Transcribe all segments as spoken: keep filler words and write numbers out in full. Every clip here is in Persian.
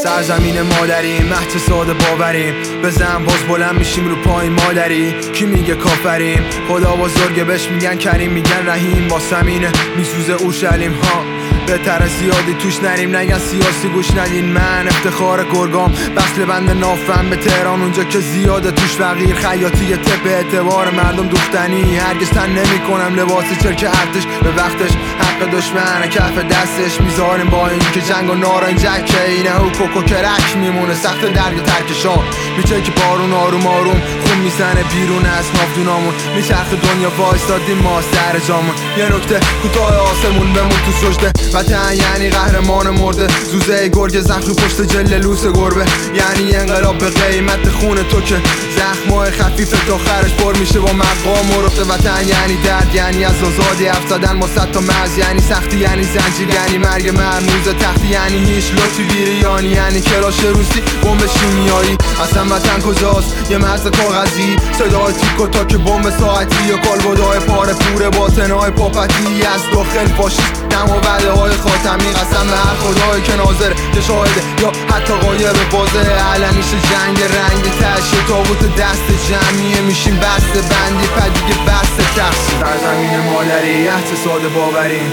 سرزمین مادریم، مهد ساده باوریم، بزن باز بلند میشیم رو پای مادری. کی میگه کافریم؟ خدا بزرگه بهش میگن کریم، میگن رحیم. با سمینه میسوزه اورشلیم ها، بهتر زیادی توش نریم، نگن سیاسی گوش ندین. من افتخار گرگام، بسل بند نافم به تهران، اونجا که زیاده توش فقیر. خیاطی تپ اعتبار مردم دوختنی، هرگز تن نمی کنم لباس چرک ارتش به وقتش. حق دشمن کف دستش میذاریم، با این که جنگ و نارنجک اینه و کوکو کرک میمونه. سخت درد ترکشان میچه که بارون آروم آروم خون میزنه بیرون از نافدونامون. میچرخ دنیا وایستادیم ما سر جامون. یه نکته کوتاه آسمون بمون تو سجده، وطن یعنی قهرمان مرده. زوزه گرگ زخم پشت جل لوس گربه، یعنی انقلاب به قیمت خون تو که زخمای خفیف تا خرش پر میشه با مقام و رفته. وطن یعنی درد، یعنی از آزادی حرف زدن ما صد تا مرز، یعنی سختی، یعنی زنجیر، یعنی مرگ مرموز تختی، یعنی هیچ لطفی بیریانی، یعنی کلاش روسی بمب شیمیایی. اصلا وطن کجاست؟ یه مرز کاغذی، صدای تیک و تاک بمب ساعتی یا کالبدای پاره پور باطنهای پاپتی از داخل فاشیست. دم و وعده های خاتمی، قسم به هر خدایی که ناظره که شاهده یا حتی غایب واضح. علنیش جنگ رنگ تشه تابوت دست جمعیه، میشیم بسته بندی پدیگه بسته تقسیم. سرزمین مادری، عهد ساده باوریم،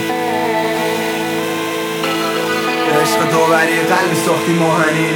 عشق داوری قلبی ساختی ماهنین.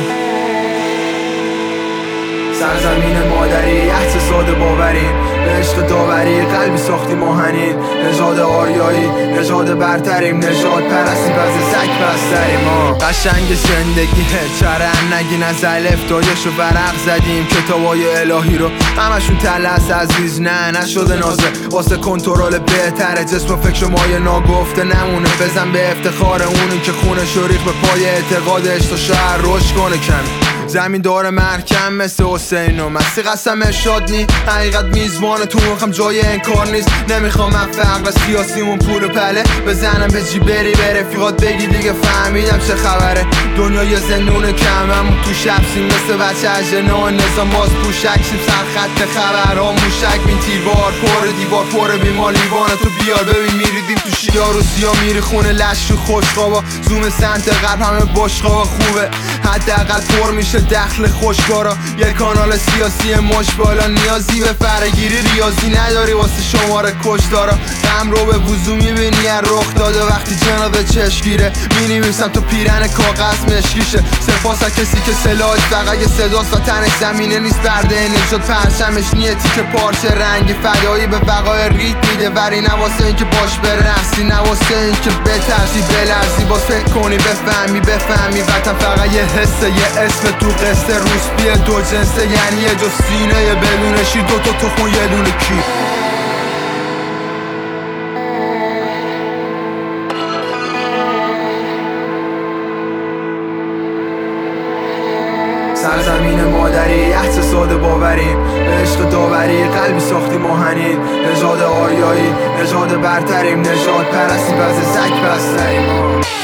سرزمین مادری، عهد ساده باوریم، عشق داوری قلبی ساختی ماهنین. نژاد آریایی، نژاد برتریم، نژاد پرستی بز سگ بستریم. ما قشنگ زندگیه، چرن نگین از الف دایش و ورق زدیم. کتابای الهی رو همشون تلس عزیز، نه نشده نازه واسه کنترل بهتره. جسم و فکر مایه ناگفته نمونه، بزن به افتخار اونی که خونه شریق به پای اعتقادش تا شهر رشد کنه. کمی زمین داره محکم مثل حسین و مسیح قسم ارشاد نی. حقیقت میزبان تو مخم جای انکار نیست. نمیخوام من فقر سیاسیمون پول پله بزنم به جی بری به رفیقات بگی دیگه فهمیدم چه خبره. دنیا یه زندون کممون تو شبسیم، مثل بچه اجنان نظام باز پوشکشیم. سر خط خبرها موشک بین تیربار پر دیوار پر بیمار لیوان. تو بیار ببین میریدیم تو شیار و سیا میری خونه لش و خوشقابا. زوم سمت غرب همه باشقابا خوبه، حداقل پر میشه دخل خوشگارا. یه کانال سیاسی مش بالا، نیازی به فرگیری ریاضی نداری واسه شماره کشدارا. غم رو به وضو میبینی یه رخ داده وقتی جنازه چشگیره. مینویسم تو پیرن کاغذ مشکیشه. سپاس از کسی که سلاحش فقط یه صداست و تنش زمینه نیست برده نجات. پرچمش نیتی که پارچه رنگی فدایی به بقای ریت میده، ولی نواسه این که باش برقصی، نواسه این که بترسی بلرزی. باز فکر کنی بفهمی بفهمی وطن فقط یه حسه، یه اسم تو قصه روسپیه دو جنسه، یعنی یه جو سینه یه بدون شیر دو تا تخون یه دونه کی. سرزمین مادری، عهد ساده باوریم، عشق داوری قلبی ساختی ماهنین. نژاد آریایی، نژاد برتریم، نژاد پرستی بز سگ بستریم.